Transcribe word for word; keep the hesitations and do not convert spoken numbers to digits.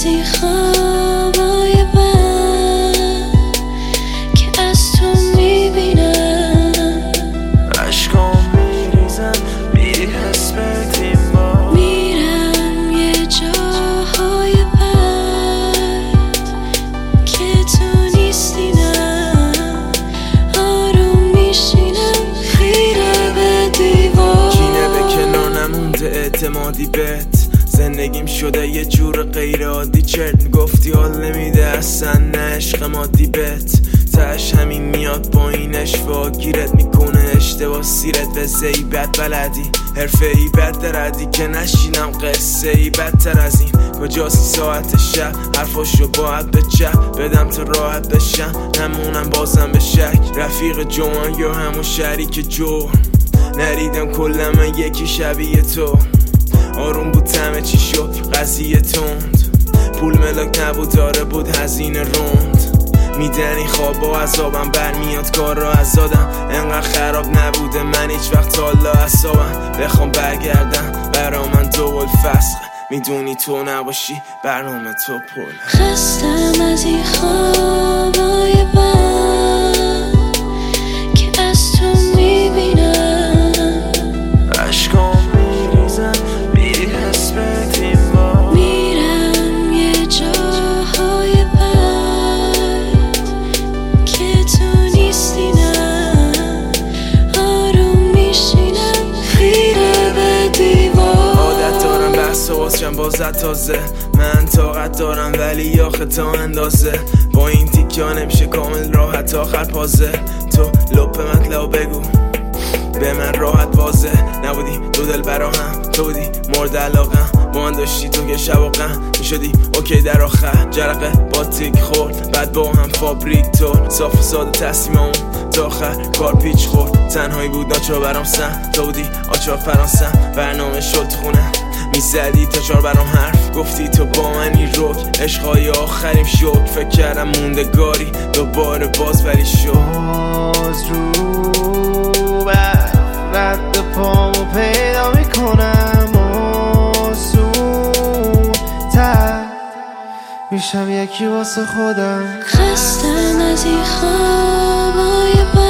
این خوابای بد که از تو میبینم، عشقام میریزن میری حس بدیم با میرم یه جاهای بد که تو نیستی، نه آروم میشینم خیره به دیوار. کینه به کنار نمونده اعتمادی بهت، زندگیم شده یه جور غیر عادی. چرت میگفتی حال نمیده اصلا، نه عشق مادی بهت تش همین میاد پایینش و گیرت میکنه اشتباه سیرت به زیبت بلدی حرفه ای بد دردی که نشینم قصه ای بدتر از این. کجاسی ساعت شب حرفاشو باید به چپ بدم تا راحت بشم، نمونم بازم به شک. رفیق جوان یا همون شریک جو نریدم کلا من یکی شبیه تو. آروم بود همه چی شد قضیه تند، پول ملاک نبود داره بود هزینه روند. میدن این خوابا عذابم برمیاد کار را ازادم، انقدر خراب نبوده من هیچ وقت حالا اعصابم. بخوام برگردم برا من دو الفسخ، میدونی تو نباشی برنامه تو پل. خستم از این خوابای بد که از تو میبینم، عشقام میریزن میری حس بدیم با میرم یه جاهای بد که تو نیستی، نه آروم میشینم خیره به دیوار. عادت دارم بحث و بازشم بازت تازه، من طاقت دارم ولی آخه تا اندازه. با این تیکیا نمیشه کامل راحت آخر پازه. تو لپ مطلب بگو به من راحت واضح نبودی، دو دل برا هم تو بودی مورد علاقم. با من داشتی تو که شب و غم میشدی اوکی در آخر. جرقه با تیک خورد بعد با هم فابریک تور صاف و ساده تصمیممون تا آخر کار پیچ خورد. تنهایی بود ناچار برام سن تو بودی آچار فرانسم. برنامه شد تو خونه میزدی تا چار برام حرف گفتی تو با منی روک. عشقای آخریم شد فکر کردم موندگاری دوباره باز ولی شد باز رو بر رد پامو پیدا میکنم آسون تر میشم یکی واسه خودم. خستم از این خوابای بد